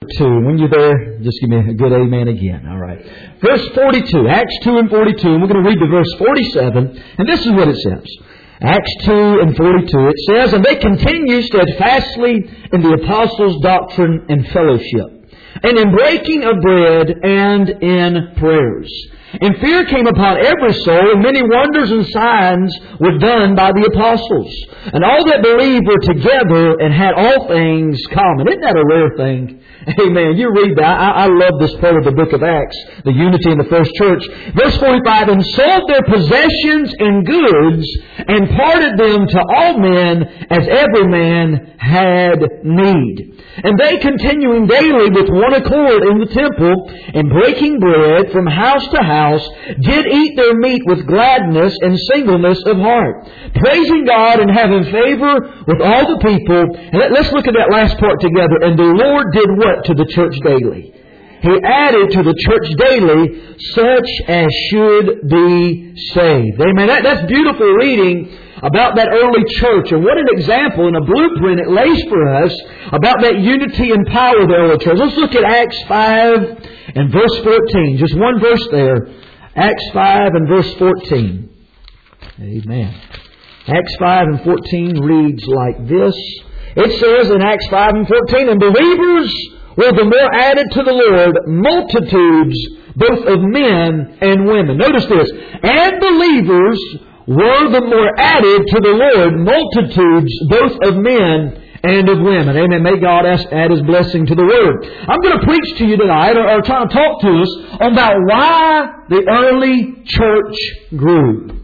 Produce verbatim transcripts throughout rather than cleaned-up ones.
two. When you're there, just give me a good amen again. All right. Verse forty-two. Acts two and forty-two. And we're going to read to verse forty-seven. And this is what it says. Acts two and forty-two. It says, "And they continue steadfastly in the apostles' doctrine and fellowship, and in breaking of bread and in prayers. And fear came upon every soul, and many wonders and signs were done by the apostles. And all that believed were together and had all things common." Isn't that a rare thing? Amen. You read that. I, I love this part of the book of Acts, the unity in the first church. Verse forty-five, "And sold their possessions and goods, and parted them to all men as every man had need. And they, continuing daily with one accord in the temple, and breaking bread from house to house, did eat their meat with gladness and singleness of heart, praising God and having favor with all the people." And let, let's look at that last part together. "And the Lord did what to the church daily? He added to the church daily such as should be saved." Amen. That, that's beautiful reading about that early church. And what an example and a blueprint it lays for us about that unity and power of the early church. Let's look at Acts five and verse fourteen. Just one verse there. Acts five and verse fourteen. Amen. Acts five and fourteen reads like this. It says in Acts five and fourteen, "And believers were the more added to the Lord, multitudes both of men and women." Notice this. "And believers were the more added to the Lord, multitudes both of men and of women." Amen. May God add His blessing to the Word. I'm going to preach to you tonight, or, or try to talk to us about why the early church grew.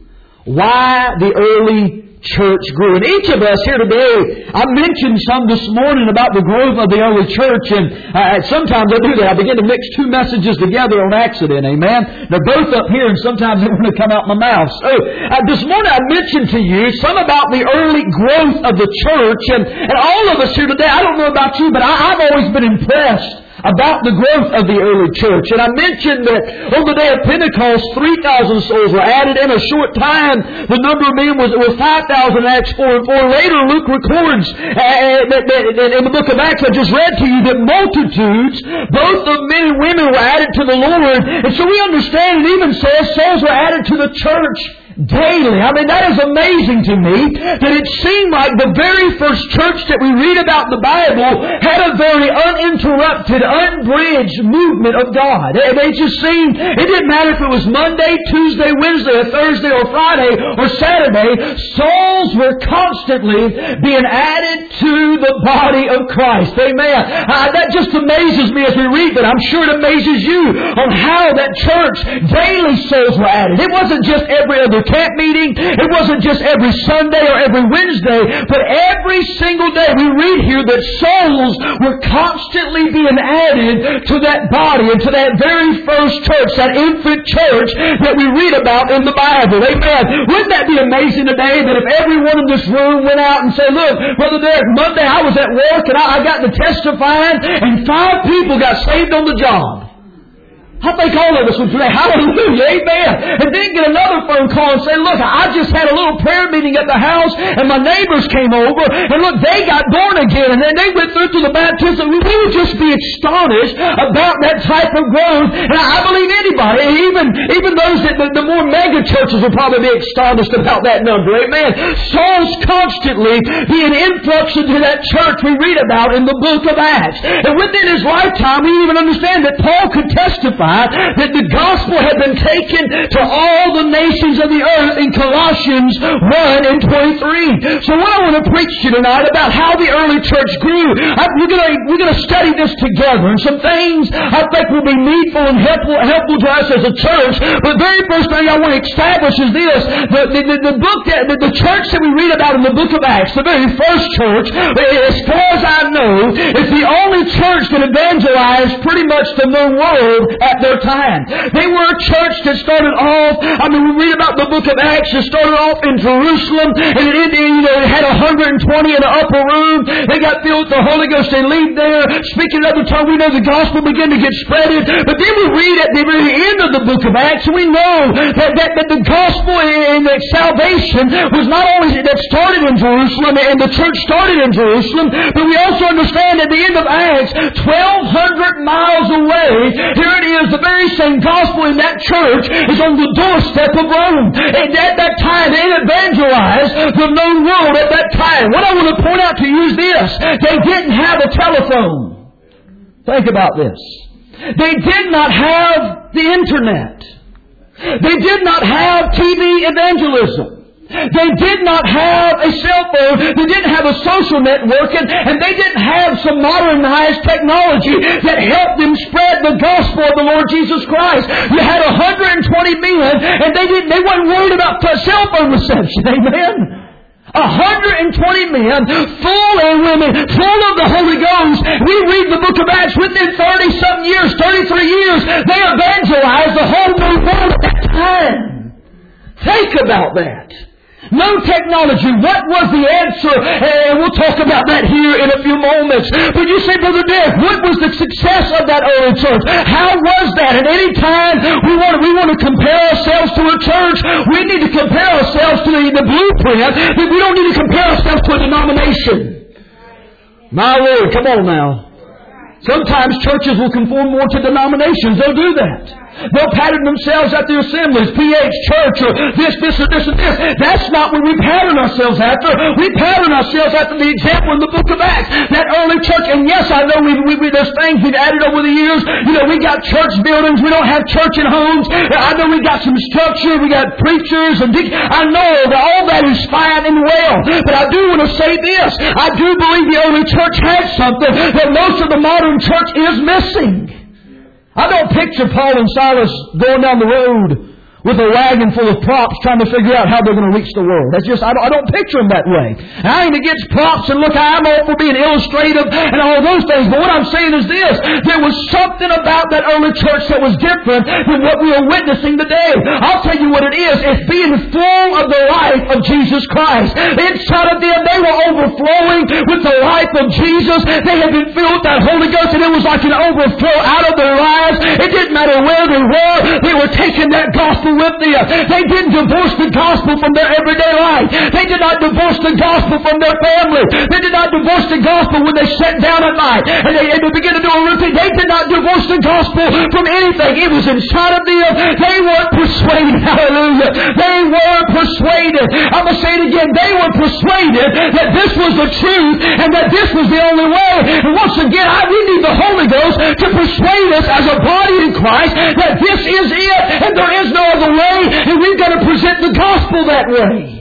Why the early church grew. And each of us here today, I mentioned some this morning about the growth of the early church, and uh, sometimes I do that. I begin to mix two messages together on accident. Amen. They're both up here, and sometimes they want to come out my mouth. So uh, this morning I mentioned to you some about the early growth of the church, and, and all of us here today, I don't know about you, but I, I've always been impressed about the growth of the early church. And I mentioned that on the day of Pentecost, three thousand souls were added. In a short time, the number of men was, was five thousand in Acts four and four. Later, Luke records uh, that, that in the book of Acts I just read to you that multitudes, both of men and women, were added to the Lord. And so we understand, it even says, souls were added to the church daily. I mean, that is amazing to me, that it seemed like the very first church that we read about in the Bible had a very uninterrupted, unbridged movement of God. They, they just seemed, it didn't matter if it was Monday, Tuesday, Wednesday, or Thursday, or Friday, or Saturday, souls were constantly being added to the body of Christ. Amen. Uh, that just amazes me as we read that. I'm sure it amazes you on how that church, daily souls were added. It wasn't just every other camp meeting. It wasn't just every Sunday or every Wednesday, but every single day we read here that souls were constantly being added to that body and to that very first church, that infant church that we read about in the Bible. Amen. Wouldn't that be amazing today that if everyone in this room went out and said, "Look, Brother Derek, Monday I was at work and I, I got to testifying and five people got saved on the job." I think all of us would say, "Hallelujah, amen." And then get another phone call and say, "Look, I just had a little prayer meeting at the house and my neighbors came over and look, they got born again and then they went through to the baptism." We would just be astonished about that type of growth. And I believe anybody, even, even those that the, the more mega churches will probably be astonished about that number. Amen. Souls constantly being influxed into that church we read about in the book of Acts. And within his lifetime, we even understand that Paul could testify that the gospel had been taken to all the nations of the earth in Colossians one and twenty-three. So what I want to preach to you tonight about how the early church grew, I, we're going to we're going to study this together, and some things I think will be needful and helpful, helpful to us as a church. But the very first thing I want to establish is this: the the, the, the book that the, the church that we read about in the book of Acts, the very first church, as far as I know, is the only church that evangelized pretty much the known world at their time. They were a church that started off, I mean, we read about the book of Acts, it started off in Jerusalem, and it, you know, it had one hundred twenty in the upper room. They got filled with the Holy Ghost. They leave there, speaking another tongue. We know the gospel began to get spreaded. But then we read at the very end of the book of Acts, and we know that, that, that the gospel and that salvation was not only that started in Jerusalem, and the church started in Jerusalem, but we also understand at the end of Acts, twelve hundred miles away. Here it is, the very same gospel in that church is on the doorstep of Rome. And at that time, they evangelized the known world at that time. What I want to point out to you is this. They didn't have a telephone. Think about this. They did not have the internet. They did not have T V evangelism. They did not have a cell phone. They didn't have a social networking. And they didn't have some modernized technology that helped them spread the gospel of the Lord Jesus Christ. You had one hundred twenty men, and they didn't. They weren't worried about cell phone reception. Amen. one hundred twenty men, full of women, full of the Holy Ghost. We read the book of Acts within thirty-something years, thirty-three years, they evangelized the whole new world at that time. Think about that. No technology. What was the answer? And we'll talk about that here in a few moments. But you say, Brother Derek, what was the success of that early church? How was that? At any time we want, we want to compare ourselves to a church, we need to compare ourselves to the, the blueprint. But we don't need to compare ourselves to a denomination. My Lord, come on now. Sometimes churches will conform more to denominations. They'll do that. They'll pattern themselves at their assemblies, P H Church, or this, this, or this, and this. That's not what we pattern ourselves after. We pattern ourselves after the example in the book of Acts. That early church, and yes, I know we, we, we, there's things we've added over the years. You know, we got church buildings. We don't have church in homes. I know we got some structure. We got preachers and de- I know that all that is fine and well. But I do want to say this. I do believe the early church had something that most of the modern church is missing. I don't picture Paul and Silas going down the road with a wagon full of props trying to figure out how they're going to reach the world. That's just, I don't, I don't picture them that way. And I ain't against props and look, I'm all for being illustrative and all those things. But what I'm saying is this. There was something about that early church that was different than what we are witnessing today. I'll tell you what it is. It's being full of the life of Jesus Christ. Inside of them, they were overflowing with the life of Jesus. They had been filled with that Holy Ghost, and it was like an overflow out of their lives. It didn't matter where they were. They were taking that gospel with them. They didn't divorce the gospel from their everyday life. They did not divorce the gospel from their family. They did not divorce the gospel when they sat down at night and they, and they began to do a routine. They did not divorce the gospel from anything. It was inside of them. They weren't persuaded. Hallelujah. They were persuaded. I'm going to say it again. They were persuaded that this was the truth and that this was the only way. And once again, I, we need the Holy Ghost to persuade us as a body in Christ that this is it and there is no other way, and we've got to present the gospel that way.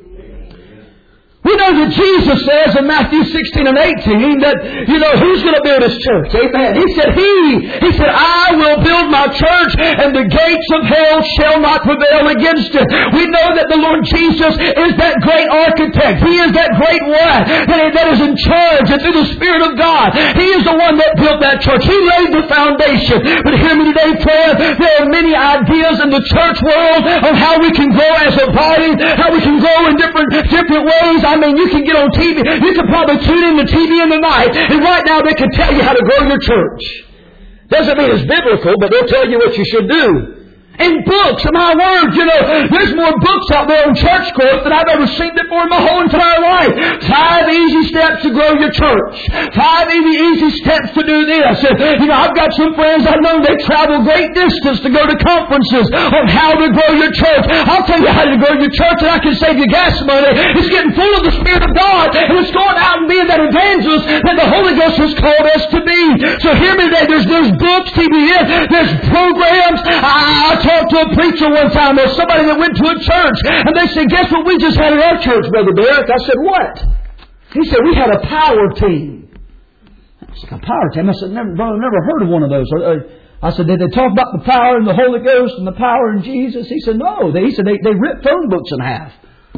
We know that Jesus says in Matthew sixteen and eighteen that, you know, who's going to build His church? Amen. He said, He, He said, I will build my church and the gates of hell shall not prevail against it. We know that the Lord Jesus is that great architect. He is that great one that is in charge and through the Spirit of God. He is the one that built that church. He laid the foundation. But hear me today, friend, there are many ideas in the church world on how we can grow as a body, how we can grow in different, different ways. I mean, you can get on T V. You can probably tune in to T V in the night, and right now they can tell you how to grow your church. Doesn't mean it's biblical, but they'll tell you what you should do. In books, my word, you know, there's more books out there on church growth than I've ever seen before in my whole entire life. Five easy steps to grow your church. Five easy, easy steps to do this. And, you know, I've got some friends I know they travel great distance to go to conferences on how to grow your church. I'll tell you how to grow your church, and I can save you gas money. It's getting full of the Spirit of God, and it's going out and being that evangelist that the Holy Ghost has called us to be. So hear me today. There's, there's books, T V, there's programs. I, I talked to a preacher one time. There's somebody that went to a church, and they said, guess what we just had at our church, Brother Derek? I said, what? He said, we had a power team. I said, a power team? I said, never, never heard of one of those. I said, did they talk about the power and the Holy Ghost and the power in Jesus? He said, no. They, he said, they, they ripped phone books in half.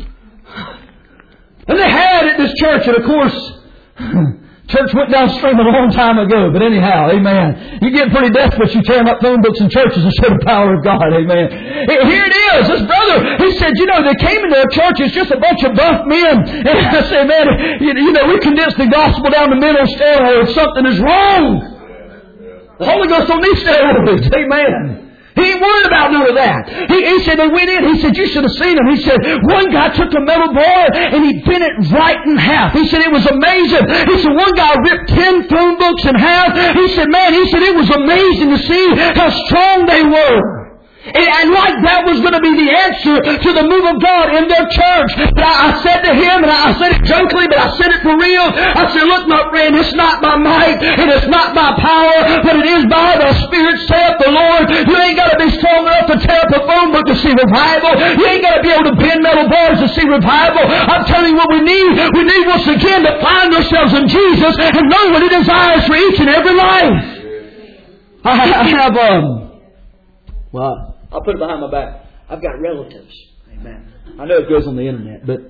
And they had at this church, and of course, church went downstream a long time ago, but anyhow, amen. You get pretty desperate, you tearing up phone books in churches and show the power of God, amen. Here it is, this brother, he said, you know, they came into our church, it's just a bunch of buff men. And I said, man, you, you know, we condensed the gospel down to men on steroids. Something is wrong. The Holy Ghost don't need steroids, amen. He ain't worried about none of that. He, he said they went in. He said, you should have seen them. He said, one guy took a metal bar and he bent it right in half. He said, it was amazing. He said, one guy ripped ten phone books in half. He said, man, he said, it was amazing to see how strong they were. And, and like that was going to be the answer to the move of God in their church. But I, I said to him, and I, I said it jokingly, but I said it for real. I said, look, my friend, it's not by might, and it's not by power, but it is by the Spirit, saith the Lord. You ain't got to be strong enough to tear up a phone book to see revival. You ain't got to be able to bend metal bars to see revival. I'm telling you what we need. We need once again to find ourselves in Jesus and know what He desires for each and every life. I, I have, um, well, I'll put it behind my back. I've got relatives. Amen. I know it goes on the internet, but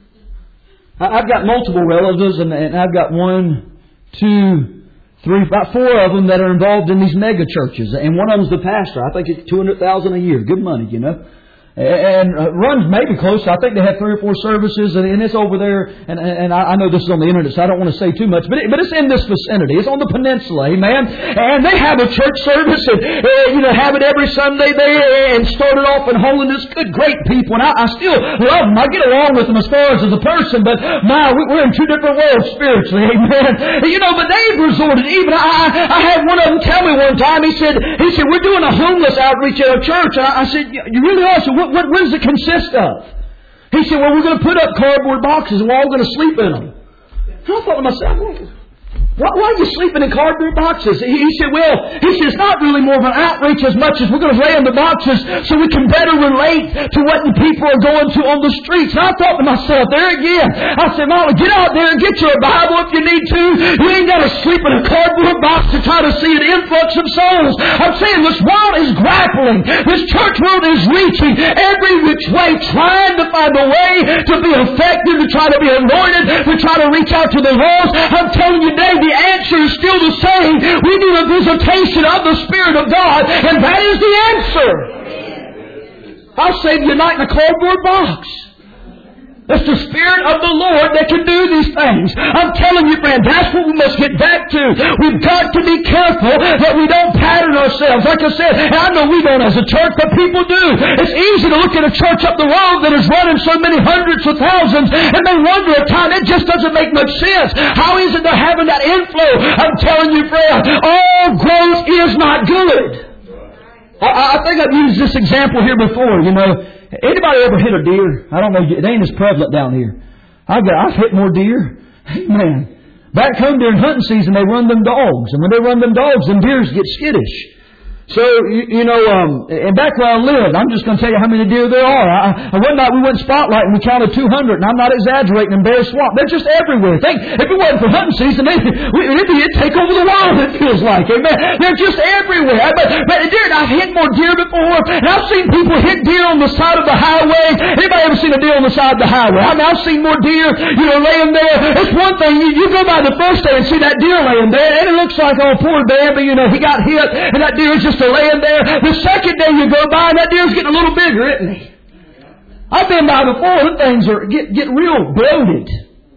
I've got multiple relatives, and, and I've got one, two, three, about four of them that are involved in these mega churches. And one of them's the pastor. I think it's two hundred thousand dollars a year. Good money, you know. And runs maybe close. I think they have three or four services, and it's over there. And, and I know this is on the internet, so I don't want to say too much. But it, but it's in this vicinity. It's on the peninsula, amen. And they have a church service, and uh, you know, have it every Sunday there, and started off in holiness. Good, great people, and I, I still love them. I get along with them as far as as a person, but my, we're in two different worlds spiritually, amen. You know, but they've resorted. Even I, I had one of them tell me one time. He said, he said, we're doing a homeless outreach at our church. And I, I said, you really are. So what, what, what does it consist of? He said, well, we're going to put up cardboard boxes and we're all going to sleep in them. And I thought to myself, well, why, why are you sleeping in cardboard boxes? He, he said, well, he said, it's not really more of an outreach as much as we're going to lay in the boxes so we can better relate to what the people are going to on the streets. And I thought to myself, there again, I said, Mama, get out there and get your Bible if you need to. You ain't got to sleep in a cardboard box to try to see an influx of souls. I'm saying this world is grappling. This church world is reaching every which way, trying to find a way to be effective, to try to be anointed, to try to reach out to the lost. I'm telling you, Dave, the answer is still the same. We need a visitation of the Spirit of God, and that is the answer. I'll save you a night in a cardboard box. It's the Spirit of the Lord that can do these things. I'm telling you, friend, that's what we must get back to. We've got to be careful that we don't pattern ourselves. Like I said, and I know we don't as a church, but people do. It's easy to look at a church up the road that is running so many hundreds of thousands, and they wonder at times, it just doesn't make much sense. How is it they're having that inflow? I'm telling you, friend, all growth is not good. I, I think I've used this example here before, you know. Anybody ever hit a deer? I don't know. It ain't as prevalent down here. I've got, I've hit more deer. Man. Back home during hunting season, they run them dogs. And when they run them dogs, them deers get skittish. So, you, you know, um, and back where I lived, I'm just going to tell you how many deer there are. I, I, one night we went spotlight and we counted two hundred, and I'm not exaggerating, in Bear Swamp. They're just everywhere. Think, if it wasn't for hunting season, they, we, it'd take over the world, it feels like. Amen. They're just everywhere. But, but deer, I've hit more deer before, and I've seen people hit deer on the side of the highway. Anybody ever seen a deer on the side of the highway? I mean, I've seen more deer, you know, laying there. It's one thing, you, you go by the first day and see that deer laying there, and it looks like, oh, poor man, but you know, he got hit, and that deer is just a laying there. The second day you go by, and that deer's getting a little bigger, isn't he? I've been by before. The things are get get real bloated.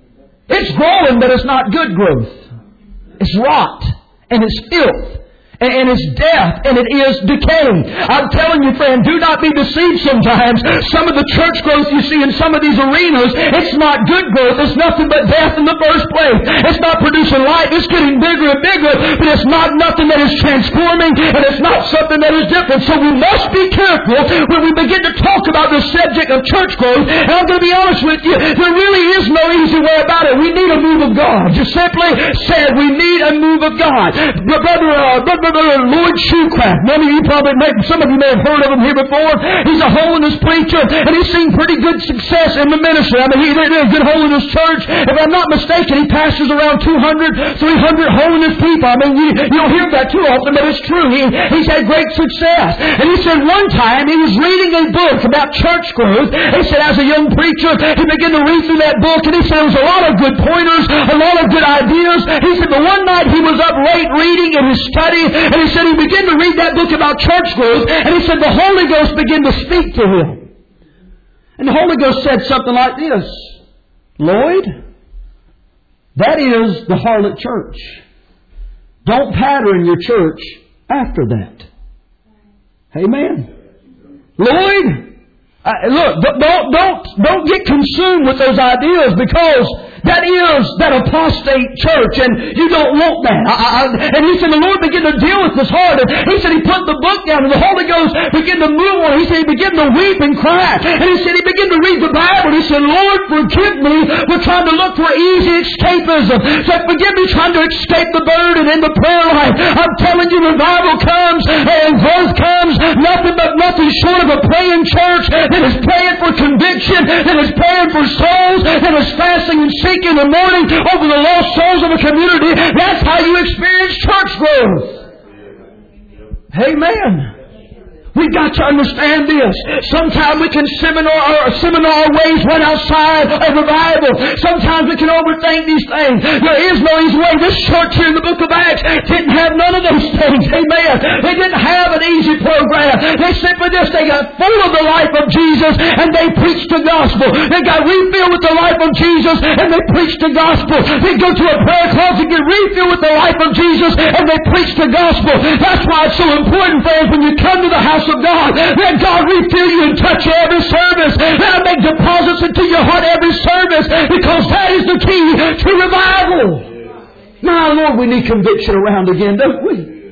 It's growing, but it's not good growth. It's rot and it's filth. And it's death, and it is decaying. I'm telling you, friend, do not be deceived sometimes. Some of the church growth you see in some of these arenas, it's not good growth. It's nothing but death in the first place. It's not producing life. It's getting bigger and bigger, but it's not nothing that is transforming, and it's not something that is different. So we must be careful when we begin to talk about the subject of church growth. And I'm going to be honest with you, there really is no easy way about it. We need a move of God. Just simply said, we need a move of God. Brother, uh, brother Lloyd Shoecraft. Many of you probably, may, some of you may have heard of him here before. He's a holiness preacher, and he's seen pretty good success in the ministry. I mean, he, they're a good holiness church. If I'm not mistaken, he pastors around two hundred, three hundred holiness people. I mean, you, you don't hear that too often, but it's true. He, he's had great success. And he said one time he was reading a book about church growth. He said as a young preacher, he began to read through that book, and he said there was a lot of good pointers, a lot of good ideas. He said, but one night he was up late reading in his study, and he said, he began to read that book about church growth, and he said the Holy Ghost began to speak to him. And the Holy Ghost said something like this, Lloyd, that is the harlot church. Don't pattern your church after that. Amen. Lloyd, uh, look, don't, don't, don't get consumed with those ideas, because that is that apostate church, and you don't want that. I, I, and he said the Lord began to deal with his heart. And he said he put the book down, and the Holy Ghost began to move on. He said he began to weep and cry. And he said he began to read the Bible. He said, Lord, forgive me for trying to look for easy escapism. So forgive me trying to escape the burden in the prayer life. I'm telling you, revival comes and growth comes. Nothing but nothing short of a praying church that is praying for conviction, that is praying for souls, that is fasting and seeking in the morning over the lost souls of a community. That's how you experience church growth. Amen. We've got to understand this. Sometimes we can seminar our, seminar our ways right outside of revival. Sometimes we can overthink these things. There is no easy way. This church here in the book of Acts didn't have none of those things. Amen. They didn't have an easy program. They simply just, they got full of the life of Jesus and they preached the gospel. They got refilled with the life of Jesus and they preached the gospel. They go to a prayer closet and get refilled with the life of Jesus and they preach the gospel. That's why it's so important, friends, when you come to the house of God, let God refill you and touch you every service. Let Him make deposits into your heart every service, because that is the key to revival. My Lord, we need conviction around again, don't we?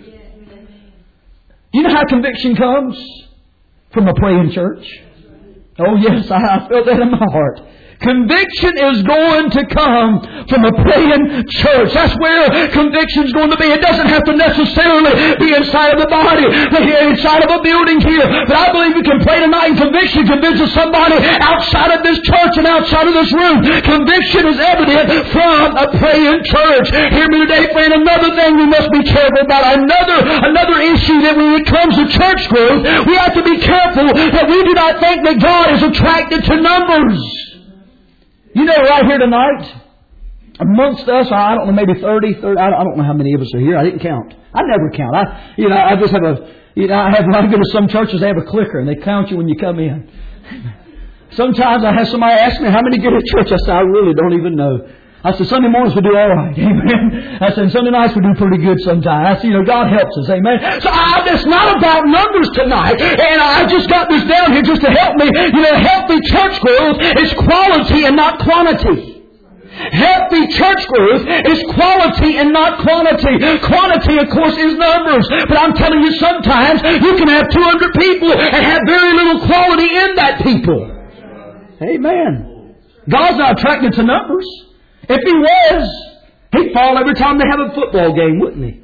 You know how conviction comes? From a praying church. Oh yes, I felt that in my heart. Conviction is going to come from a praying church. That's where conviction is going to be. It doesn't have to necessarily be inside of the body, inside of a building here. But I believe we can pray tonight and conviction convinces somebody outside of this church and outside of this room. Conviction is evident from a praying church. Hear me today, friend. Another thing we must be careful about. Another, another issue that when it comes to church growth, we have to be careful that we do not think that God is attracted to numbers. You know, right here tonight, amongst us, I don't know, maybe thirty, thirty, I don't know how many of us are here. I didn't count. I never count. I, you know, I just have a, you know, I have, when I go to some churches, they have a clicker and they count you when you come in. Sometimes I have somebody ask me, how many get at church? I say, I really don't even know. I said, Sunday mornings we do all right. Amen. I said, Sunday nights we do pretty good sometimes. I said, you know, God helps us. Amen. So I, it's not about numbers tonight. And I just got this down here just to help me. You know, healthy church growth is quality and not quantity. Healthy church growth is quality and not quantity. Quantity, of course, is numbers. But I'm telling you, sometimes you can have two hundred people and have very little quality in that people. Amen. God's not attracted to numbers. If He was, He'd fall every time they have a football game, wouldn't He?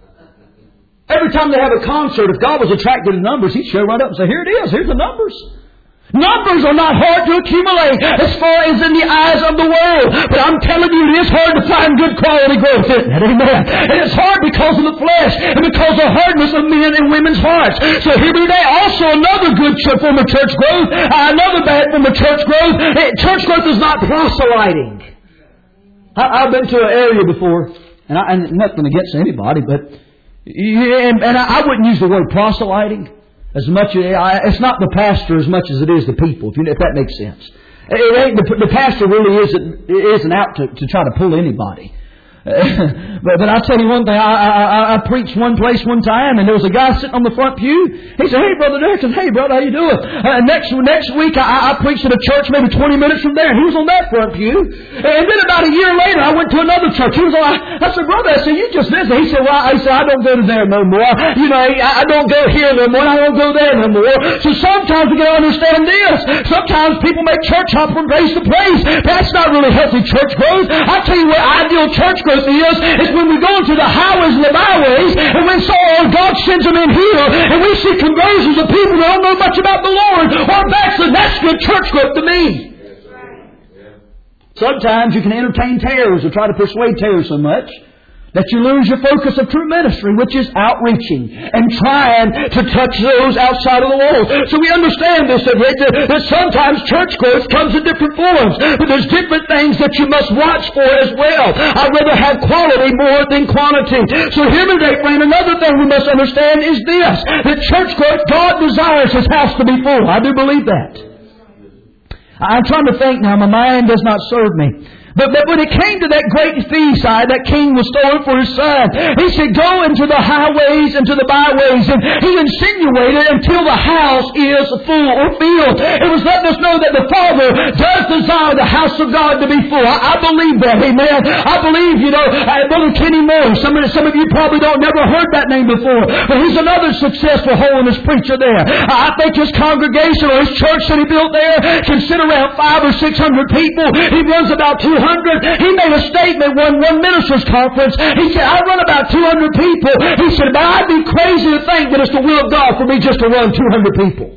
Every time they have a concert, if God was attracted to numbers, He'd show right up and say, here it is, here's the numbers. Numbers are not hard to accumulate as far as in the eyes of the world. But I'm telling you, it is hard to find good quality growth, isn't it? Amen. And it's hard because of the flesh and because of the hardness of men and women's hearts. So here today, also another good form of church growth, uh, another bad form of church growth. Church growth is not proselyting. I, I've been to an area before, and, I, and nothing against anybody, but and, and I, I wouldn't use the word proselyting. As much, it's not the pastor as much as it is the people, if, you, if that makes sense. It ain't, the, the pastor really isn't, isn't out to, to try to pull anybody. but, but I'll tell you one thing. I, I, I preached one place one time, and there was a guy sitting on the front pew. He said, "Hey, Brother Derek." I said, "Hey, brother, how you doing?" Uh, next next week, I, I preached at a church maybe twenty minutes from there. He was on that front pew. And then about a year later, I went to another church. He was on. I, I said, "Brother," I said, "you just visited." He said, "Well," I said, "I don't go to there no more. You know, I, I don't go here no more. I don't go there no more." So sometimes we got to understand this. Sometimes people make church hop from place to place. That's not really healthy church growth. I tell you what ideal church growth is, is when we go into the highways and the byways, and when so God sends them in here, and we see conversions of people that don't know much about the Lord, or backslid. That's good church growth to me. Sometimes you can entertain tares or try to persuade tares so much that you lose your focus of true ministry, which is outreaching and trying to touch those outside of the walls. So we understand this, that, that sometimes church growth comes in different forms, but there's different things that you must watch for as well. I'd rather have quality more than quantity. So here today, friend, another thing we must understand is this, that church growth, God desires His house to be full. I do believe that. I'm trying to think now. My mind does not serve me. But, but when it came to that great feast that king was throwing for his son, he said, go into the highways and to the byways. And he insinuated until the house is full or filled. It was letting us know that the Father does desire the house of God to be full. I, I believe that. Amen. I believe, you know, uh, Brother Kenny Moore. Some of, some of you probably don't never heard that name before. But he's another successful holiness preacher there. I think his congregation or his church that he built there can sit around five or six hundred people. He runs about two hundred. He made a statement one one ministers conference. He said, I run about two hundred people. He said, but I'd be crazy to think that it's the will of God for me just to run two hundred people.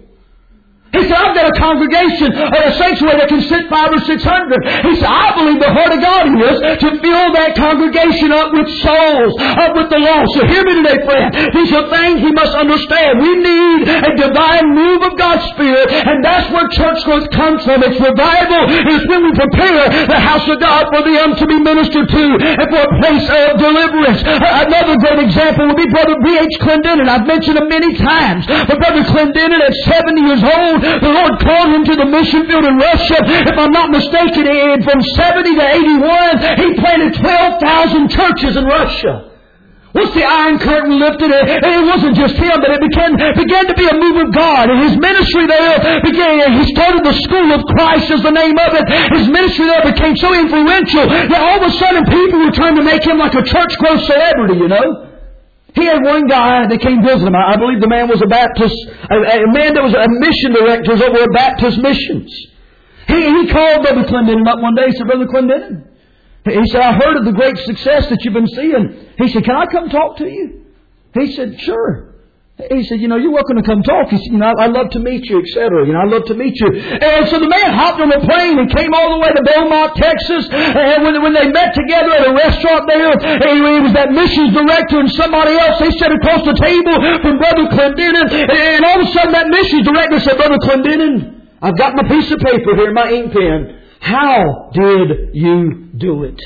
He said, I've got a congregation or a sanctuary that can sit five or six hundred. He said, I believe the heart of God is to fill that congregation up with souls, up with the lost. So hear me today, friend. These are things we must understand. We need a divine move of God's Spirit, and that's where church growth comes from. It's revival. It's when we prepare the house of God for them to be ministered to and for a place of deliverance. Another great example would be Brother B H Clendenin. I've mentioned him many times. But Brother Clendenin, at seventy years old, the Lord called him to the mission field in Russia. If I'm not mistaken, from seventy to eighty-one, he planted twelve thousand churches in Russia. Once the Iron Curtain lifted, it, it wasn't just him, but it began, began to be a move of God. And his ministry there began, he started the School of Christ is the name of it. His ministry there became so influential that all of a sudden people were trying to make him like a church growth celebrity, you know. He had one guy that came visit him. I believe the man was a Baptist, a, a man that was a mission director over at Baptist Missions. He, he called Brother Clendenin up one day. He said, Brother Clendenin, he said, I heard of the great success that you've been seeing. He said, can I come talk to you? He said, sure. He said, you know, you're welcome to come talk. He said, you know, I'd love to meet you, et cetera. You know, I'd love to meet you. And so the man hopped on a plane and came all the way to Belmont, Texas. And when, when they met together at a restaurant there, he was that missions director and somebody else. They sat across the table from Brother Clendenin. And all of a sudden that missions director said, Brother Clendenin, I've got my piece of paper here, my ink pen. How did you do it?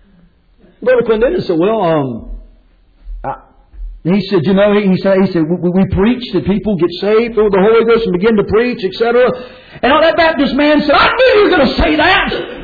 Brother Clendenin said, well, um... he said, you know, he said, he said, we, we preached that people get saved, filled with the Holy Ghost, and begin to preach, et cetera. And all that Baptist man said, I knew you were going to say that.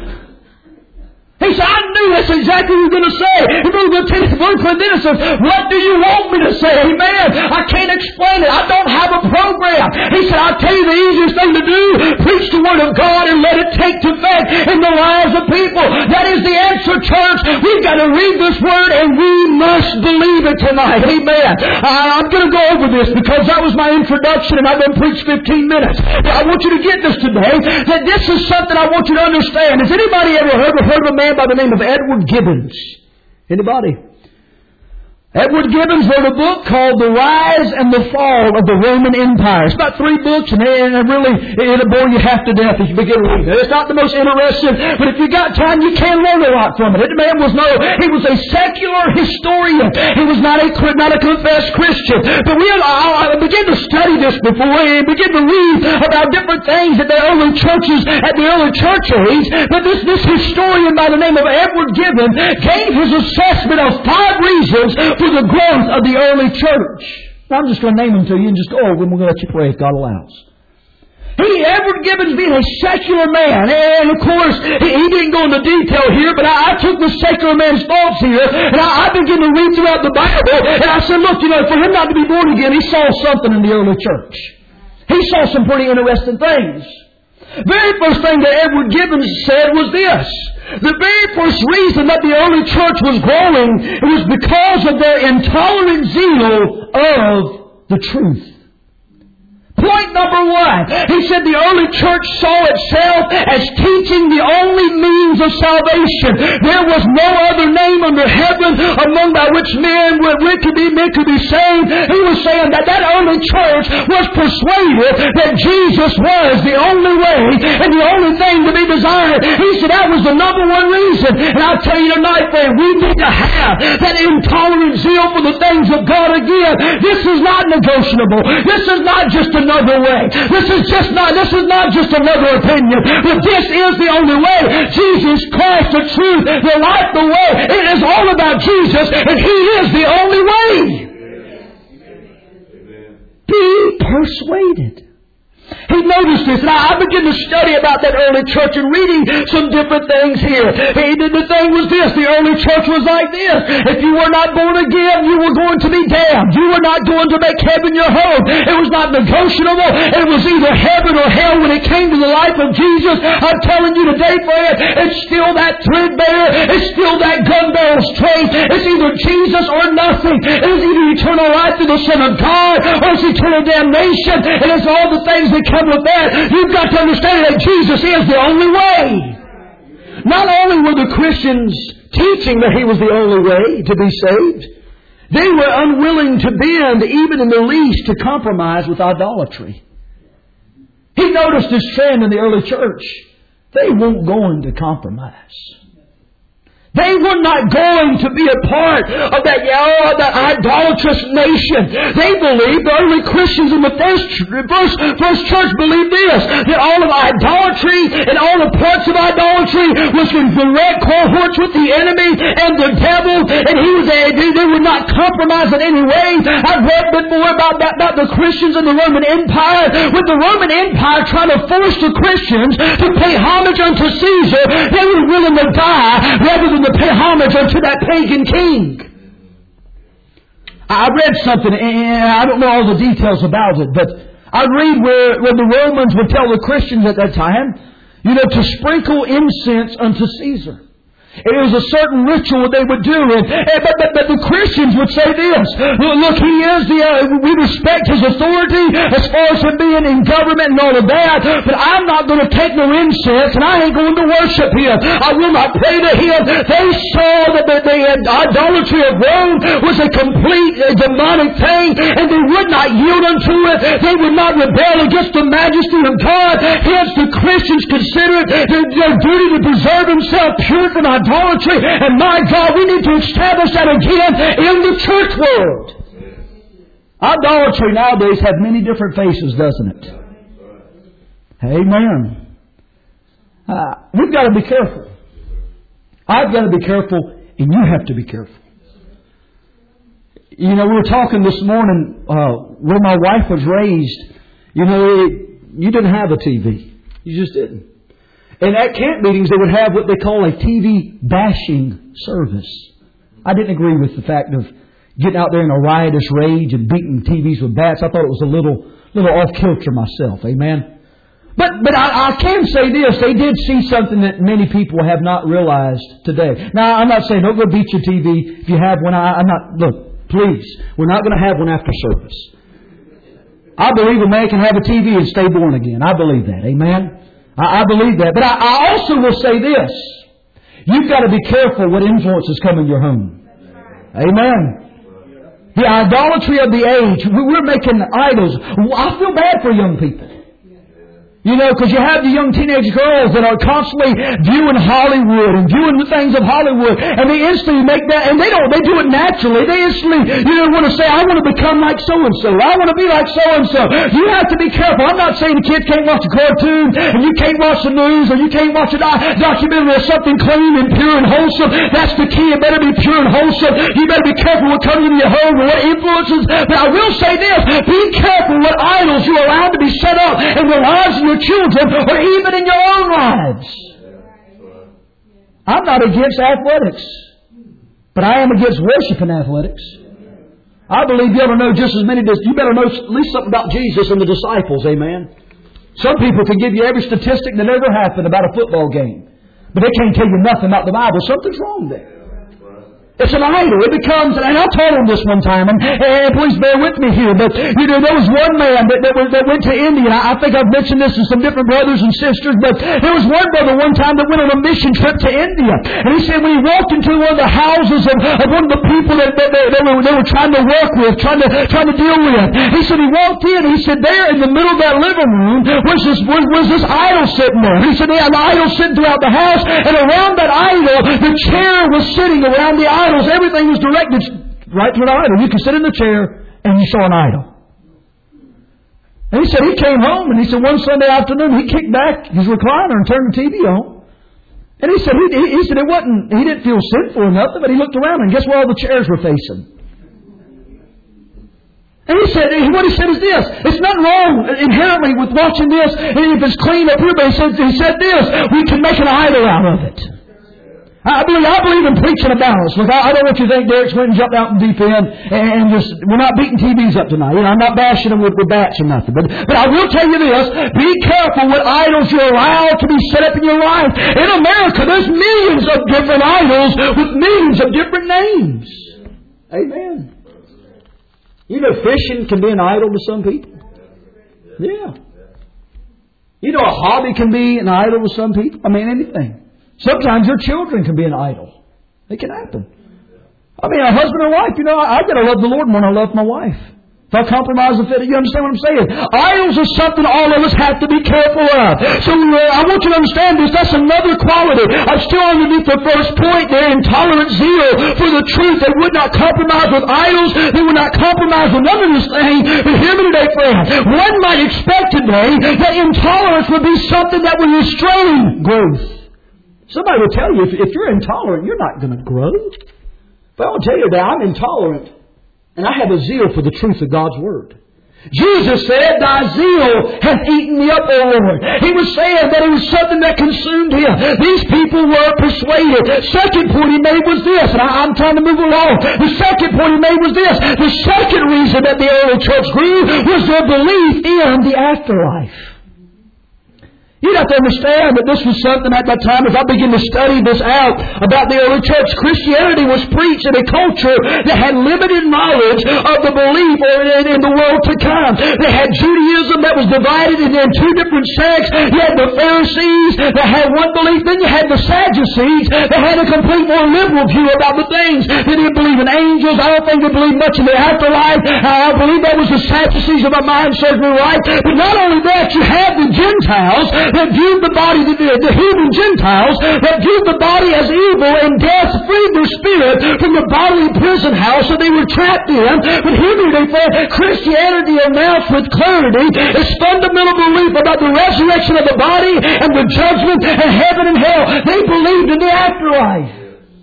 He said, I knew that's exactly what you were going to say. And Brother Clendenin says, what do you want me to say? Amen. I can't explain it. I don't have a program. He said, I'll tell you the easiest thing to do. Preach the Word of God and let it take effect in the lives of people. That is the answer, church. We've got to read this Word and we must believe it tonight. Amen. I, I'm going to go over this because that was my introduction and I've been preached fifteen minutes. I want you to get this today, that this is something I want you to understand. Has anybody ever heard, heard of a man by the name of Edward Gibbons? Anybody? Edward Gibbons wrote a book called The Rise and the Fall of the Roman Empire. It's about three books, and it really, it'll bore you half to death if you begin reading it. It's not the most interesting, but if you got time, you can learn a lot from it. The man was no, he was a secular historian. He was not a not a confessed Christian. But we, I, I began to study this before and began to read about different things at the early churches, at the early church age. But this, this historian by the name of Edward Gibbons gave his assessment of five reasons for the growth of the early church. Now, I'm just going to name them to you and just go over them. We're going to let you pray if God allows. He, Edward Gibbons, being a secular man, and of course, he, he didn't go into detail here, but I, I took the secular man's thoughts here, and I, I began to read throughout the Bible, and I said, look, you know, for him not to be born again, he saw something in the early church. He saw some pretty interesting things. Very first thing that Edward Gibbons said was this. The very first reason that the early church was growing, it was because of their intolerant zeal of the truth. Point number one. He said the early church saw itself as teaching the only means of salvation. There was no other name under heaven among by which men were could be men could be saved. He was saying that that early church was persuaded that Jesus was the only way and the only thing to be desired. He said that was the number one reason. And I'll tell you tonight, friend, we need to have that intolerant zeal for the things of God again. This is not negotiable. This is not just another Another way. This is just not, this is not just another opinion, but this is the only way. Jesus Christ, the truth, the life, the way. It is all about Jesus, and He is the only way. Amen. Be persuaded. He noticed this, and I began to study about that early church and reading some different things here. He, the, the thing was this, the early church was like this. If you were not born again, you were going to be damned. You were not going to make heaven your home. It was not negotiable. It was either heaven or hell when it came to the life of Jesus. I'm telling you today, friend, it's still that threadbare. It's still that gun barrel straight. It's either Jesus or nothing. It is either eternal life through the Son of God or it's eternal damnation. And it's all the things that come with that. You've got to understand that Jesus is the only way. Not only were the Christians teaching that He was the only way to be saved, they were unwilling to bend, even in the least, to compromise with idolatry. He noticed this trend in the early church. They weren't going to compromise. They were not going to be a part of that, oh, that idolatrous nation. They believed, the early Christians in the first, first, first church believed this, that all of idolatry and all the parts of idolatry was in direct cohorts with the enemy and the devil, and he was a, they, they would not compromise in any way. I've read before about that, about the Christians in the Roman Empire. With the Roman Empire trying to force the Christians to pay homage unto Caesar, they were willing to die rather than to pay homage unto that pagan king. I read something, and I don't know all the details about it, but I read where, where the Romans would tell the Christians at that time, you know, to sprinkle incense unto Caesar. It was a certain ritual they would do. And, and, but, but, but the Christians would say this, look, He is the, uh, we respect His authority as far as Him being in government and all of that, but I'm not going to take no incense and I ain't going to worship Him. I will not pray to Him. They saw that the, the idolatry of Rome was a complete uh, demonic thing, and they would not yield unto it. They would not rebel against the majesty of God. Hence the Christians considered it their, their duty to preserve themselves pure from idolatry. Idolatry, and my God, we need to establish that again in the church world. Idolatry nowadays has many different faces, doesn't it? Amen. Uh, we've got to be careful. I've got to be careful, and you have to be careful. You know, we were talking this morning uh, where my wife was raised. You know, you didn't have a T V. You just didn't. And at camp meetings, they would have what they call a T V bashing service. I didn't agree with the fact of getting out there in a riotous rage and beating T Vs with bats. I thought it was a little little off-kilter myself. Amen? But but I, I can say this. They did see something that many people have not realized today. Now, I'm not saying don't go beat your T V if you have one. I, I'm not... Look, please. We're not going to have one after service. I believe a man can have a T V and stay born again. I believe that. Amen? I believe that. But I, I also will say this. You've got to be careful what influences come in your home. Amen. The idolatry of the age. We're making idols. I feel bad for young people. You know, because you have the young teenage girls that are constantly viewing Hollywood and viewing the things of Hollywood, and they instantly make that, and they don't, they do it naturally. They instantly, you know, want to say, I want to become like so-and-so. I want to be like so-and-so. You have to be careful. I'm not saying the kids can't watch a cartoon, and you can't watch the news, or you can't watch a documentary or something clean and pure and wholesome. That's the key. It better be pure and wholesome. You better be careful what comes into your home and what influences. But I will say this, be careful what idols you allow to be set up in the lives of your children, or even in your own lives. I'm not against athletics, but I am against worshiping athletics. I believe you ought to know just as many. You better know at least something about Jesus and the disciples. Amen. Some people can give you every statistic that ever happened about a football game, but they can't tell you nothing about the Bible. Something's wrong there. It's an idol. It becomes, and I told him this one time, and, and please bear with me here, but you know, there was one man that, that, that went to India, and I, I think I've mentioned this to some different brothers and sisters, but there was one brother one time that went on a mission trip to India, and he said when he walked into one of the houses of, of one of the people that, that, that, that were, they were trying to work with, trying to trying to deal with, he said he walked in, he said there in the middle of that living room was this, was, was this idol sitting there. He said they had an idol sitting throughout the house, and around that idol, the chair was sitting around the idol. Idols, everything was directed right to an idol. You could sit in the chair and you saw an idol. And he said he came home and he said one Sunday afternoon he kicked back his recliner and turned the T V on. And he said he, he said it wasn't, he didn't feel sinful or nothing, but he looked around and guess where all the chairs were facing? And he said, what he said is this. It's nothing wrong inherently with watching this. And if it's clean up here, but he said, he said this. We can make an idol out of it. I believe, I believe in preaching a balance. Look, I, I don't want you to think Derek's went and jumped out in the deep end and just, we're not beating T Vs up tonight. You know, I'm not bashing them with, with bats or nothing. But, but I will tell you this. Be careful what idols you allow to be set up in your life. In America, there's millions of different idols with millions of different names. Amen. You know, fishing can be an idol to some people. Yeah. You know, a hobby can be an idol to some people. I mean, anything. Sometimes your children can be an idol. It can happen. I mean, a husband or wife, you know, I, I got to love the Lord more than I love my wife. If I compromise the fit, you understand what I'm saying? Idols are something all of us have to be careful of. So uh, I want you to understand this. That's another quality. I'm still underneath the first point there, intolerant zeal for the truth. They would not compromise with idols. They would not compromise with none of this thing. But hear me today, friend. One might expect today that intolerance would be something that would restrain growth. Somebody will tell you, if, if you're intolerant, you're not going to grow. But I'll tell you that I'm intolerant, and I have a zeal for the truth of God's Word. Jesus said, Thy zeal hath eaten me up, O Lord. He was saying that it was something that consumed Him. These people were persuaded. Second point He made was this, and I, I'm trying to move along. The second point He made was this. The second reason that the early church grew was their belief in the afterlife. You'd have to understand that this was something at that time, as I began to study this out about the early church, Christianity was preached in a culture that had limited knowledge of the belief or in, in the world to come. They had Judaism that was divided into two different sects. You had the Pharisees that had one belief. Then you had the Sadducees that had a complete more liberal view about the things. They didn't believe in angels. I don't think they believed much in the afterlife. I believe that was the Sadducees, if my mind serves me right. But not only that, you had the Gentiles that viewed the body, the, the heathen Gentiles, that viewed the body as evil, and death freed their spirit from the bodily prison house that they were trapped in. But here they say Christianity announced with clarity its fundamental belief about the resurrection of the body and the judgment and heaven and hell. They believed in the afterlife.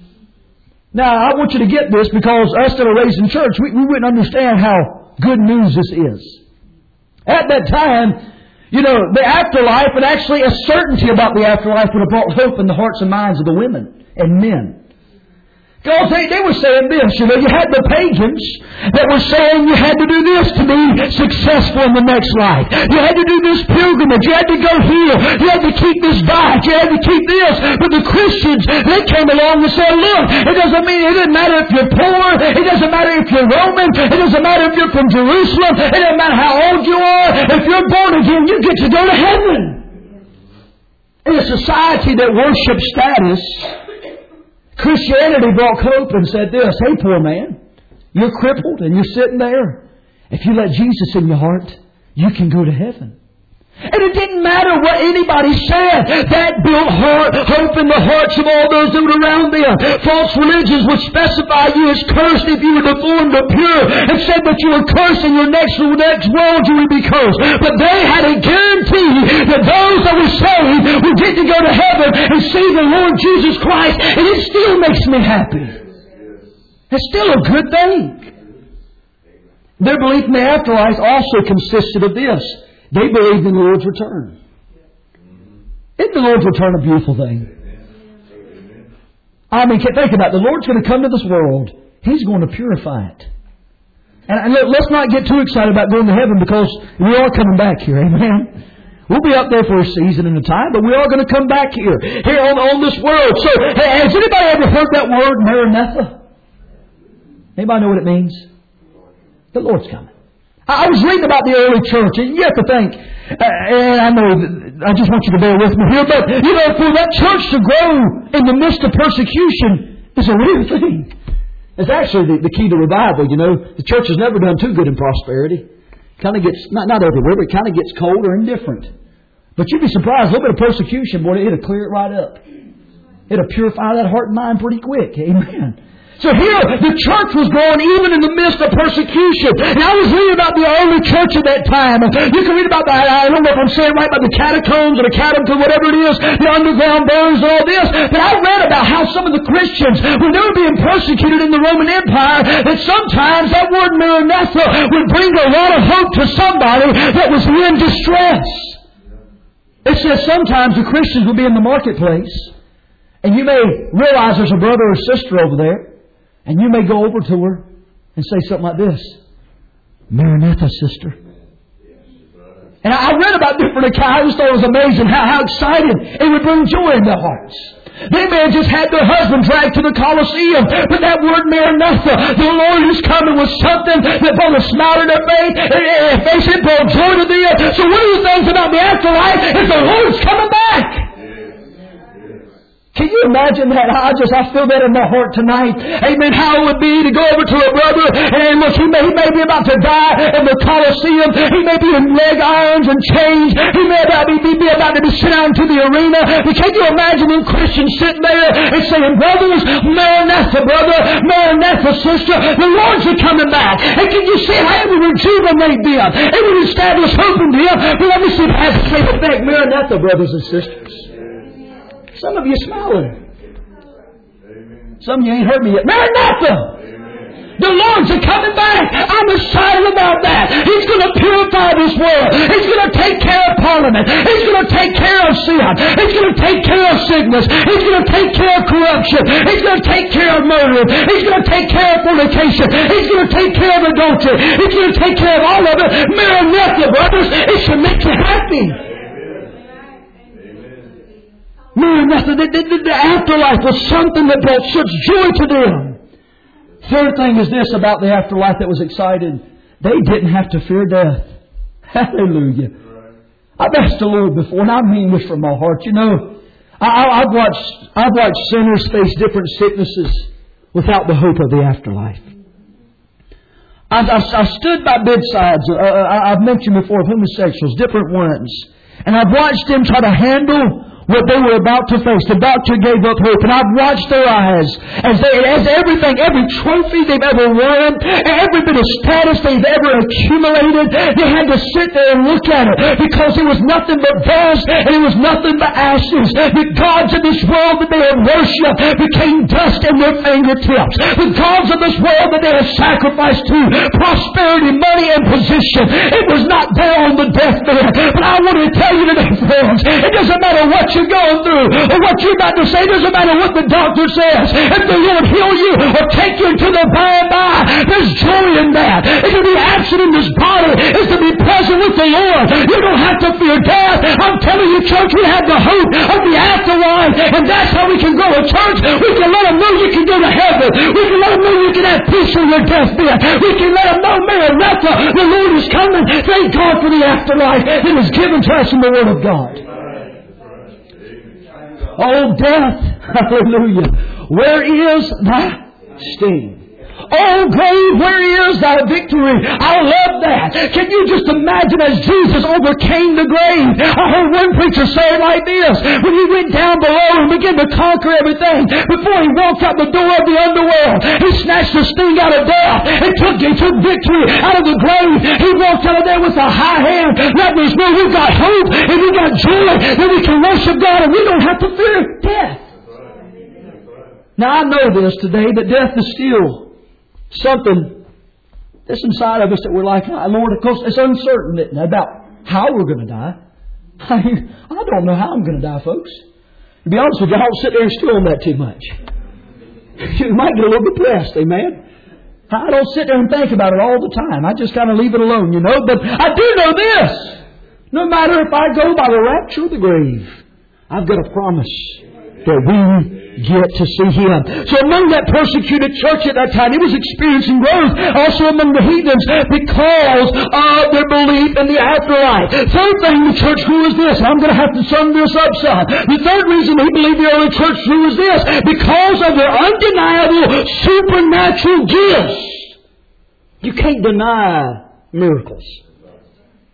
Now, I want you to get this, because us that are raised in church, we, we wouldn't understand how good news this is. At that time, you know, the afterlife, and actually a certainty about the afterlife, would have brought hope in the hearts and minds of the women and men. Because they, they were saying this, you know, you had the pagans that were saying you had to do this to be successful in the next life. You had to do this pilgrimage. You had to go here. You had to keep this diet. You had to keep this. But the Christians, they came along and said, look, it doesn't mean, it doesn't matter if you're poor. It doesn't matter if you're Roman. It doesn't matter if you're from Jerusalem. It doesn't matter how old you are. If you're born again, you get to go to heaven. In a society that worships status, Christianity brought hope and said this, hey, poor man, you're crippled and you're sitting there. If you let Jesus in your heart, you can go to heaven. And it didn't matter what anybody said. That built heart, hope in the hearts of all those that were around them. False religions would specify you as cursed if you were deformed or pure, and said that you were cursed in your next, next world you would be cursed. But they had a guarantee that those that were saved would get to go to heaven and see the Lord Jesus Christ. And it still makes me happy. It's still a good thing. Their belief in the afterlife also consisted of this. They believed in the Lord's return. Isn't the Lord's return a beautiful thing? I mean, think about it. The Lord's going to come to this world. He's going to purify it. And let's not get too excited about going to heaven, because we are coming back here. Amen? We'll be up there for a season and a time, but we are going to come back here. Here on, on this world. So, has anybody ever heard that word, Maranatha? Anybody know what it means? The Lord's coming. I was reading about the early church, and you have to think, uh, and I know, I just want you to bear with me here, but, you know, for that church to grow in the midst of persecution is a real thing. It's actually the, the key to revival, you know. The church has never done too good in prosperity. Kind of gets, not, not everywhere, but it kind of gets cold or indifferent. But you'd be surprised, a little bit of persecution, boy, it'll clear it right up. It'll purify that heart and mind pretty quick. Amen. So here, the church was growing even in the midst of persecution. And I was reading about the early church at that time. You can read about that, I don't know if I'm saying right, about the catacombs or the catacombs or whatever it is, the underground burns and all this. But I read about how some of the Christians, when they were being persecuted in the Roman Empire, that sometimes that word Maranatha would bring a lot of hope to somebody that was in distress. It says sometimes the Christians will be in the marketplace, and you may realize there's a brother or sister over there, and you may go over to her and say something like this: Maranatha, sister. And I read about different accounts. I just thought it was amazing how, how excited it would bring joy in their hearts. They may have just had their husband dragged to the Colosseum, but that word Maranatha, the Lord is coming, was something that brought a smile to their face, and face it brought joy to them. So one of the things about the afterlife is the Lord's coming back. Can you imagine that? I just, I feel that in my heart tonight. Amen. How it would be to go over to a brother and look, he may, he may be about to die in the Colosseum. He may be in leg irons and chains. He may about be, be about to be sent out into the arena. But can you imagine them Christians sitting there and saying, brothers, Maranatha, brother, Maranatha, sister, the Lord's are coming back. And can you see how it would rejuvenate them? It would establish hope in them. But let me see if it has the same effect. Maranatha, brothers and sisters. Some of you smiling. Some of you ain't heard me yet. Maranatha! The Lord's are coming back. I'm excited about that. He's going to purify this world. He's going to take care of Parliament. He's going to take care of sin. He's going to take care of sickness. He's going to take care of corruption. He's going to take care of murder. He's going to take care of fornication. He's going to take care of adultery. He's going to take care of all of it. Maranatha, brothers, it should make you happy. Maranatha, the, the, the afterlife was something that brought such joy to them. Third thing is this about the afterlife that was exciting. They didn't have to fear death. Hallelujah. I've asked the Lord before, and I mean this from my heart. You know, I, I, I've watched I've watched sinners face different sicknesses without the hope of the afterlife. I've, I've, I've stood by bedsides, uh, I've mentioned before, of homosexuals, different ones. And I've watched them try to handle what they were about to face. The doctor gave up hope, and I've watched their eyes as they, as everything, every trophy they've ever won, every bit of status they've ever accumulated, they had to sit there and look at it because it was nothing but dust and it was nothing but ashes. The gods of this world that they had worshipped became dust in their fingertips. The gods of this world that they had sacrificed to, prosperity, money, and position, it was not there on the deathbed. But I want to tell you today, friends, it doesn't matter what you you're going through or what you're about to say. It doesn't matter what the doctor says. If the Lord heal you or take you into the by and by, there's joy in that. It can be absent in this body is to be present with the Lord. You don't have to fear death. I'm telling you, church, we have the hope of the afterlife, and that's how we can grow a church. We can let them know you can go to heaven. We can let them know you can have peace on your deathbed. We can let them know, Maranatha, the Lord is coming. Thank God for the afterlife that is given to us in the Word of God. Oh, death, hallelujah, where is thy sting? Oh, grave, where is thy victory? I love that. Can you just imagine as Jesus overcame the grave? I heard one preacher say it like this. When he went down below and began to conquer everything, before he walked out the door of the underworld, he snatched the sting out of death and took, he took victory out of the grave. He walked out of there with a high hand. Let us know we've got hope and we've got joy that we can worship God and we don't have to fear death. Now I know this today, that death is still something that's inside of us that we're like, Lord, of course, it's uncertain about how we're going to die. I, I don't know how I'm going to die, folks. To be honest with you, I don't sit there and stew on that too much. You might get a little depressed, amen? I don't sit there and think about it all the time. I just kind of leave it alone, you know. But I do know this. No matter if I go by the rapture or the grave, I've got a promise that we get to see Him. So among that persecuted church at that time, it was experiencing growth. Also among the heathens because of their belief in the afterlife. Third thing the church grew is this. I'm going to have to sum this up some. The third reason we believe the early church grew is this. Because of their undeniable supernatural gifts. You can't deny miracles.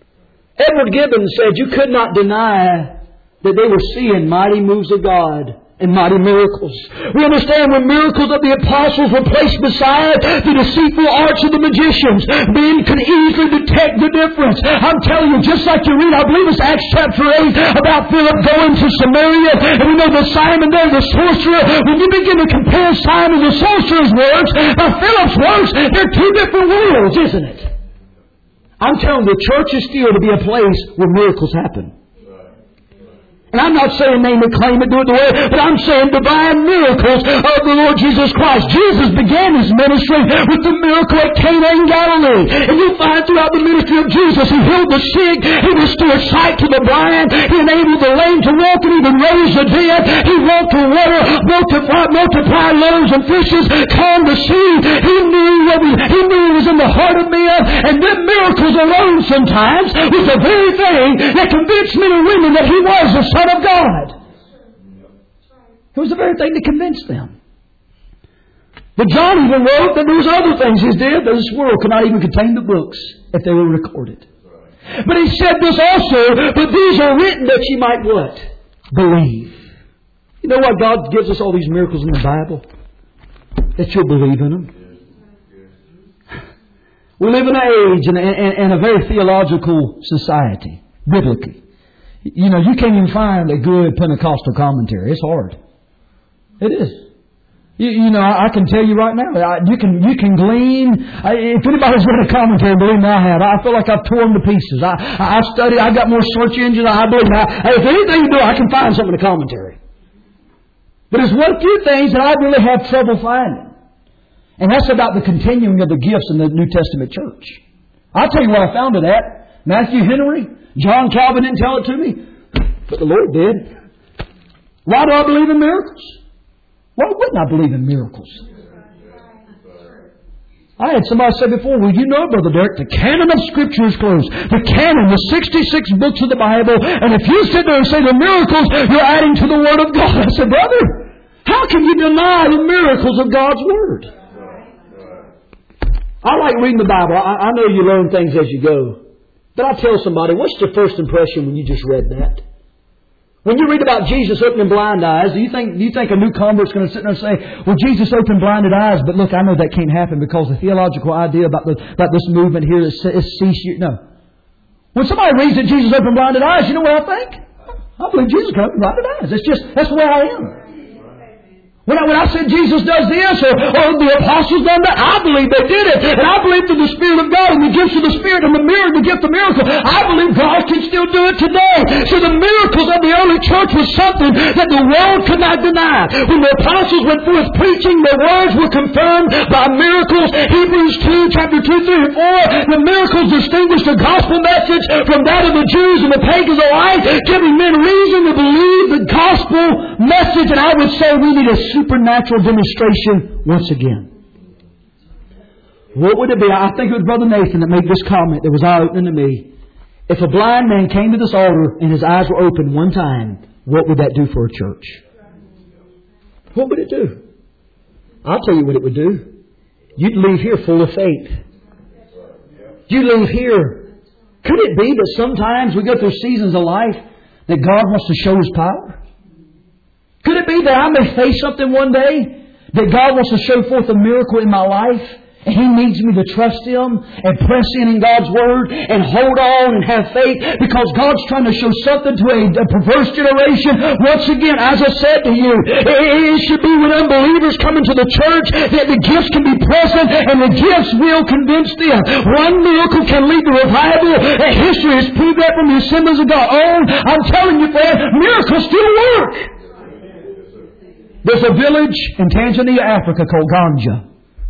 Edward Gibbons said you could not deny that they were seeing mighty moves of God and mighty miracles. We understand when miracles of the apostles were placed beside the deceitful arts of the magicians, men could easily detect the difference. I'm telling you, just like you read, I believe it's Acts chapter eight, about Philip going to Samaria, and we know that Simon there, the sorcerer, when you begin to compare Simon the sorcerer's words by Philip's words, they're two different worlds, isn't it? I'm telling you, the church is still to be a place where miracles happen. And I'm not saying name it, claim it, do it the way, but I'm saying divine miracles of the Lord Jesus Christ. Jesus began His ministry with the miracle at Cana in Galilee. And you'll find throughout the ministry of Jesus, He healed the sick, He restored sight to the blind, He enabled the lame to walk and even raised the dead. He walked on water, multiplied, multiplied loaves and fishes, calmed the sea. He knew what he, he knew it was in the heart of men. And then miracles alone sometimes was the very thing that convinced men and women that He was the Son of God. It was the very thing that convinced them. But John even wrote that there was other things He did that this world could not even contain the books if they were recorded. But He said this also, but these are written that ye might what? Believe. You know why God gives us all these miracles in the Bible? That you'll believe in them. We live in an age and in a very theological society, biblically. You know, you can't even find a good Pentecostal commentary. It's hard. It is. You, you know, I, I can tell you right now, I, you can you can glean. I, if anybody's read a commentary, believe me, I have. I feel like I've torn to pieces. I, I, I study. I've got more search engines. I believe. I, if anything you do, I can find something in a commentary. But there's one few things that I really have trouble finding. And that's about the continuing of the gifts in the New Testament church. I'll tell you what I found it at. Matthew Henry. John Calvin didn't tell it to me, but the Lord did. Why do I believe in miracles? Why wouldn't I believe in miracles? I had somebody say before, well, you know, Brother Derek, the canon of Scripture is closed. The canon, the sixty-six books of the Bible, and if you sit there and say the miracles, you're adding to the Word of God. I said, brother, how can you deny the miracles of God's Word? I like reading the Bible. I, I know you learn things as you go. But I tell somebody, what's your first impression when you just read that? When you read about Jesus opening blind eyes, do you think do you think a new convert's going to sit there and say, well, Jesus opened blinded eyes, but look, I know that can't happen because the theological idea about the about this movement here is, is cease. No. When somebody reads that Jesus opened blinded eyes, you know what I think? I believe Jesus opened blinded eyes. It's just, that's the way I am. When I, when I said Jesus does this or, or the apostles done that, I believe they did it. And I believe through the Spirit of God and the gifts of the Spirit and the miracle, the gift of miracle, I believe God can still do it today. So the miracles of the early church was something that the world could not deny. When the apostles went forth preaching, their words were confirmed by miracles. Hebrews two, chapter two, three, and four, the miracles distinguished the gospel message from that of the Jews and the pagans alike, giving men reason to believe the gospel message. And I would say we need a supernatural demonstration once again. What would it be? I think it was Brother Nathan that made this comment that was eye-opening to me. If a blind man came to this altar and his eyes were open one time, what would that do for a church? What would it do? I'll tell you what it would do. You'd leave here full of faith. You'd leave here. Could it be that sometimes we go through seasons of life that God wants to show His power? Could it be that I may face something one day that God wants to show forth a miracle in my life and He needs me to trust Him and press in in God's Word and hold on and have faith because God's trying to show something to a, a perverse generation? Once again, as I said to you, it, it should be when unbelievers come into the church that the gifts can be present and the gifts will convince them. One miracle can lead to revival, and history has proved that from the assemblies of God. Oh, I'm telling you, friend, miracles still work. There's a village in Tanzania, Africa called Ganja.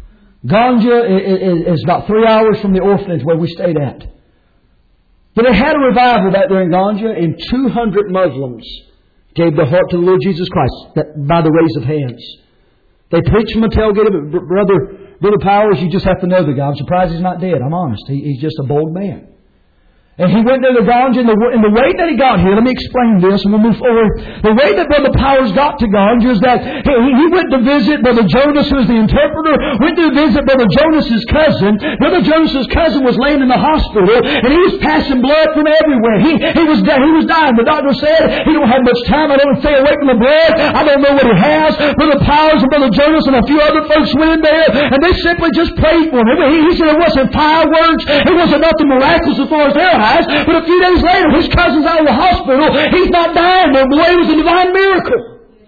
Ganja is about three hours from the orphanage where we stayed at. But they had a revival back there in Ganja, and two hundred Muslims gave their heart to the Lord Jesus Christ by the raise of hands. They preached from a tailgate. Brother, Brother Powers, you just have to know the guy. I'm surprised he's not dead. I'm honest. He, he's just a bold man. And he went to the Ganges, and the, and the way that he got here, let me explain this and we'll move forward. The way that Brother Powers got to Ganges is that he, he went to visit Brother Jonas, who was the interpreter, went to visit Brother Jonas's cousin. Brother Jonas's cousin was laying in the hospital, and he was passing blood from everywhere. He, he, was, he was dying. The doctor said, he don't have much time. I don't stay away from the blood. I don't know what he has. Brother Powers and Brother Jonas and a few other folks went in there, and they simply just prayed for him. He, he said it wasn't fireworks. It wasn't nothing miraculous as far as their eyes. But a few days later, his cousin's out of the hospital. He's not dying. The boy was a divine miracle.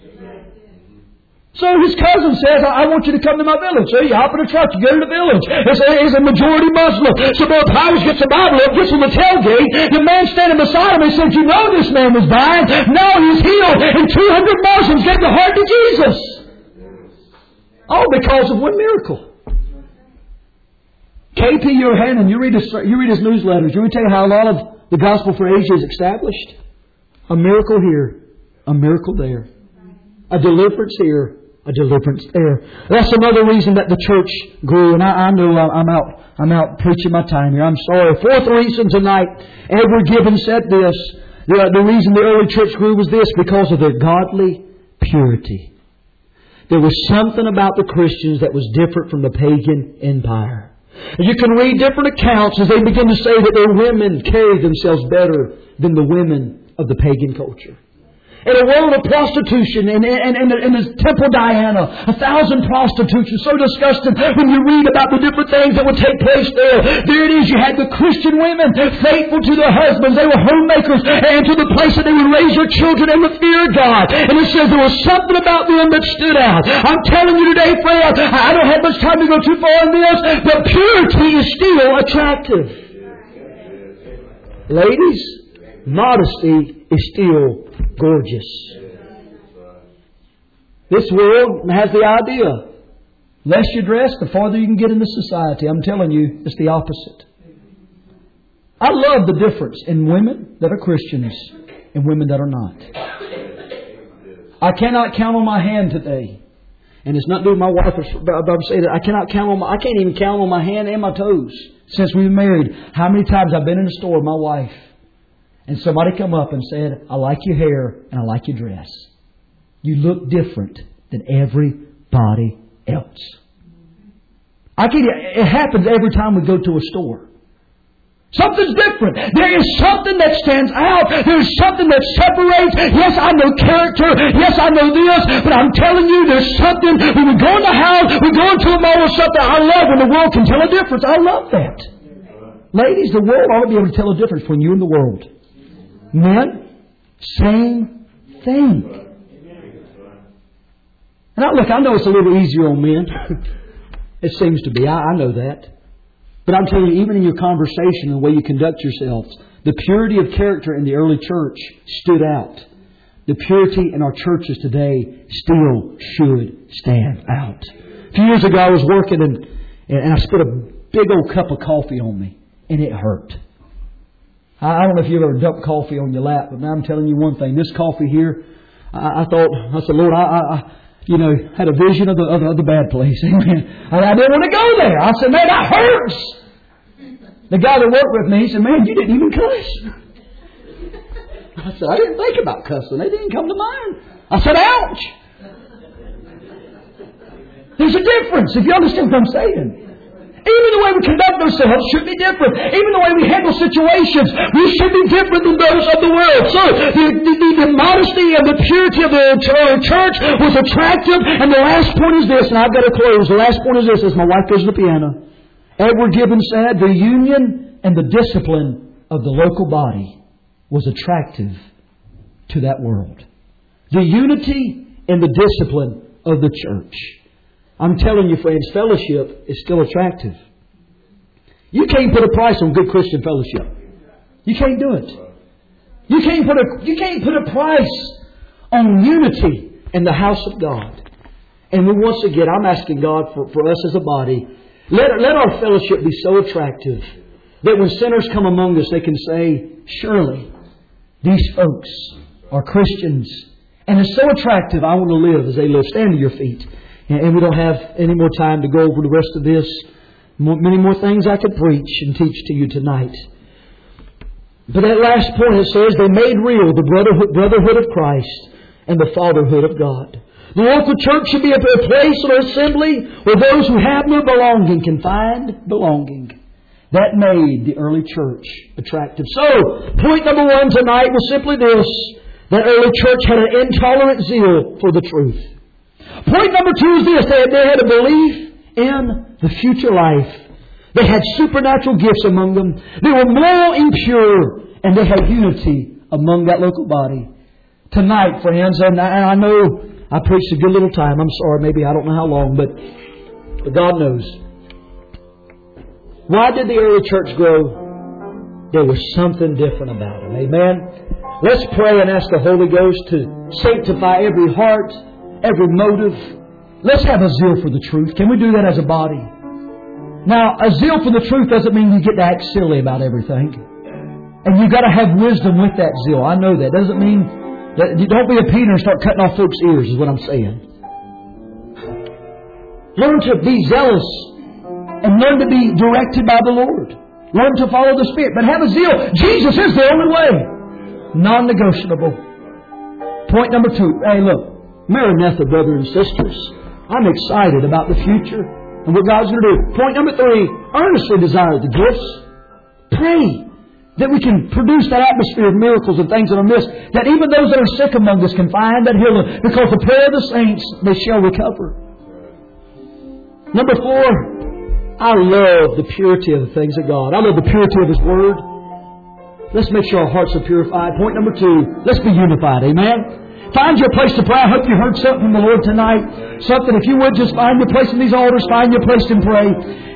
So his cousin says, I want you to come to my village. So you hop in a truck, you go to the village. It's a, it's a majority Muslim. So Brother Powers gets the Bible up, gets on the tailgate. The man standing beside him and said, you know this man was dying. No, he's healed. And two hundred Muslims gave their heart to Jesus. All because of one miracle. K P Yohanan, you read his, you read his newsletters. You want to tell you how a lot of the gospel for Asia is established? A miracle here, a miracle there. A deliverance here, a deliverance there. That's another reason that the church grew. And I, I know I'm out, I'm out preaching my time here. I'm sorry. Fourth reason tonight, Edward Gibbon said this. The, the reason the early church grew was this, because of their godly purity. There was something about the Christians that was different from the pagan empire. You can read different accounts as they begin to say that their women carried themselves better than the women of the pagan culture. In a world of prostitution, and in, in, in, in the Temple Diana, a thousand prostitutes, so disgusting when you read about the different things that would take place there. There it is, you had the Christian women, faithful to their husbands. They were homemakers, and to the place that they would raise their children in the fear of God. And it says there was something about them that stood out. I'm telling you today, friend, I don't have much time to go too far in this, but purity is still attractive. Ladies, modesty is still gorgeous. This world has the idea, less you dress, the farther you can get into society. I'm telling you, it's the opposite. I love the difference in women that are Christians and women that are not. I cannot count on my hand today, and it's not doing my wife. I'm saying that I cannot count on my. I can't even count on my hand and my toes since we've been married. How many times I've been in the store with my wife, and somebody come up and said, I like your hair and I like your dress. You look different than everybody else. I can, it happens every time we go to a store. Something's different. There is something that stands out. There is something that separates. Yes, I know character. Yes, I know this. But I'm telling you, there's something. When we go in the house, we go into a mall or something. I love when the world can tell a difference. I love that. Ladies, the world ought to be able to tell a difference between you and the world. Men, same thing. And I, look, I know it's a little easier on men. It seems to be. I, I know that. But I'm telling you, even in your conversation and the way you conduct yourselves, the purity of character in the early church stood out. The purity in our churches today still should stand out. A few years ago, I was working and, and I spit a big old cup of coffee on me, and it hurt. I don't know if you've ever dumped coffee on your lap, but now I'm telling you one thing. This coffee here, I, I thought, I said, Lord, I, I, you know, had a vision of the, of the, of the bad place. Amen. I, I didn't want to go there. I said, man, that hurts. The guy that worked with me, he said, man, you didn't even cuss. I said, I didn't think about cussing. They didn't come to mind. I said, ouch. There's a difference, if you understand what I'm saying. Even the way we conduct ourselves should be different. Even the way we handle situations, we should be different than those of the world. So, the, the, the modesty and the purity of the church was attractive. And the last point is this, and I've got to close. The last point is this, as my wife goes to the piano. Edward Gibbon said, the union and the discipline of the local body was attractive to that world. The unity and the discipline of the church. I'm telling you, friends, fellowship is still attractive. You can't put a price on good Christian fellowship. You can't do it. You can't put a, you can't put a price on unity in the house of God. And then once again, I'm asking God for, for us as a body, let, let our fellowship be so attractive that when sinners come among us, they can say, surely these folks are Christians. And it's so attractive, I want to live as they live. Stand to your feet. And we don't have any more time to go over the rest of this. More, many more things I could preach and teach to you tonight. But that last point it says they made real the brotherhood, brotherhood of Christ and the fatherhood of God. The local church should be a place or assembly where those who have no belonging can find belonging. That made the early church attractive. So, point number one tonight was simply this. The early church had an intolerant zeal for the truth. Point number two is this. They had, they had a belief in the future life. They had supernatural gifts among them. They were moral and pure. And they had unity among that local body. Tonight, friends, and I, and I know I preached a good little time. I'm sorry, maybe I don't know how long, but, but God knows. Why did the early church grow? There was something different about them. Amen? Let's pray and ask the Holy Ghost to sanctify every heart, every motive. Let's have a zeal for the truth. Can we do that as a body? Now, a zeal for the truth doesn't mean you get to act silly about everything. And you've got to have wisdom with that zeal. I know that. Doesn't mean that you don't be a Peter and start cutting off folks' ears, is what I'm saying. Learn to be zealous and learn to be directed by the Lord. Learn to follow the Spirit. But have a zeal. Jesus is the only way. Non-negotiable. Point number two. Hey, look. Maranatha, brothers and sisters. I'm excited about the future and what God's going to do. Point number three. Earnestly desire the gifts. Pray that we can produce that atmosphere of miracles and things that are missed. That even those that are sick among us can find that healing. Because the prayer of the saints, they shall recover. Number four. I love the purity of the things of God. I love the purity of His Word. Let's make sure our hearts are purified. Point number two. Let's be unified. Amen? Find your place to pray. I hope you heard something from the Lord tonight. Something, if you would, just find your place in these altars. Find your place and pray.